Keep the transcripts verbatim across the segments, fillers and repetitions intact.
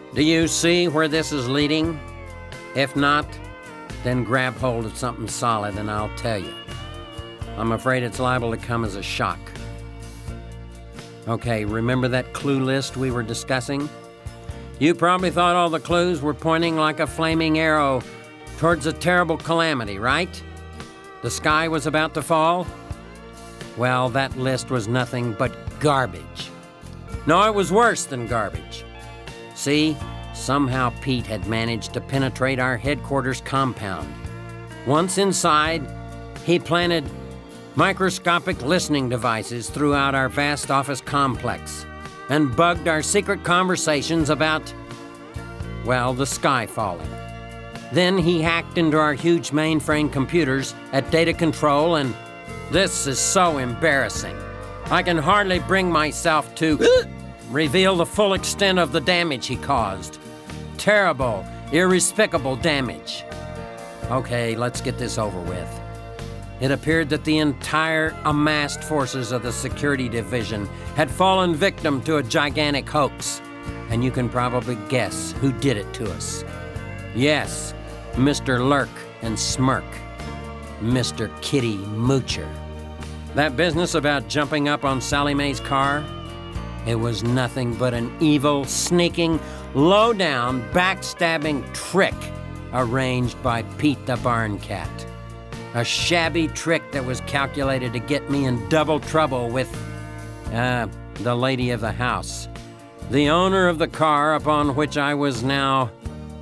Do you see where this is leading? If not, then grab hold of something solid and I'll tell you. I'm afraid it's liable to come as a shock. Okay, remember that clue list we were discussing? You probably thought all the clues were pointing like a flaming arrow towards a terrible calamity, right? The sky was about to fall? Well, that list was nothing but garbage. No, it was worse than garbage. See, somehow Pete had managed to penetrate our headquarters compound. Once inside, he planted microscopic listening devices throughout our vast office complex and bugged our secret conversations about, well, the sky falling. Then he hacked into our huge mainframe computers at data control, and this is so embarrassing. I can hardly bring myself to reveal the full extent of the damage he caused. Terrible, irrespecable damage. Okay, let's get this over with. It appeared that the entire amassed forces of the security division had fallen victim to a gigantic hoax. And you can probably guess who did it to us. Yes, Mister Lurk and Smirk. Mister Kitty Moocher. That business about jumping up on Sally Mae's car? It was nothing but an evil, sneaking, low-down, backstabbing trick arranged by Pete the Barn Cat. A shabby trick that was calculated to get me in double trouble with, uh, the lady of the house. The owner of the car upon which I was now...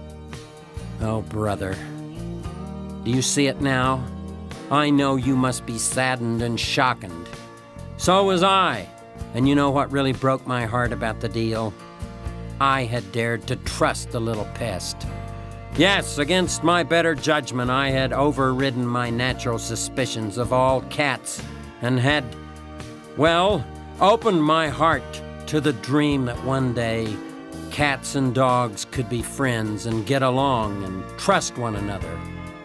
Oh, brother. Do you see it now? I know you must be saddened and shockened. So was I. And you know what really broke my heart about the deal? I had dared to trust the little pest. Yes, against my better judgment, I had overridden my natural suspicions of all cats and had, well, opened my heart to the dream that one day cats and dogs could be friends and get along and trust one another.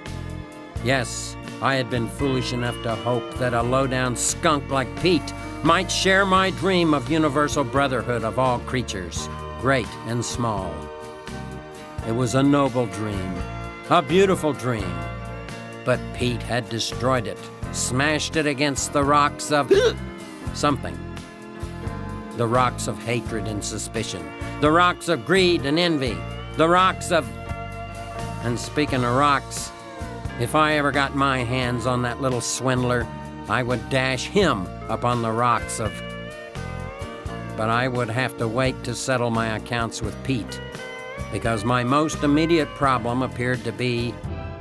Yes, I had been foolish enough to hope that a low-down skunk like Pete might share my dream of universal brotherhood of all creatures, great and small. It was a noble dream, a beautiful dream. But Pete had destroyed it, smashed it against the rocks of something. The rocks of hatred and suspicion, the rocks of greed and envy, the rocks of... And speaking of rocks, if I ever got my hands on that little swindler, I would dash him upon the rocks of... But I would have to wait to settle my accounts with Pete, because my most immediate problem appeared to be...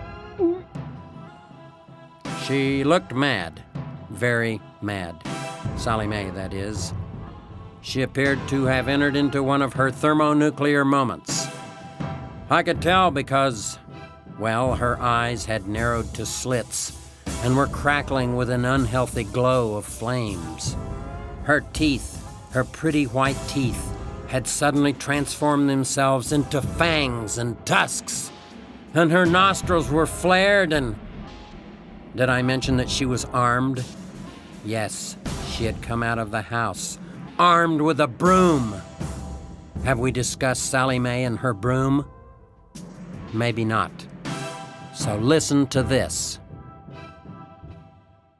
She looked mad. Very mad. Sally Mae, that is. She appeared to have entered into one of her thermonuclear moments. I could tell because, well, her eyes had narrowed to slits and were crackling with an unhealthy glow of flames. Her teeth, her pretty white teeth, had suddenly transformed themselves into fangs and tusks, and her nostrils were flared and... Did I mention that she was armed? Yes, she had come out of the house, armed with a broom. Have we discussed Sally Mae and her broom? Maybe not. So listen to this.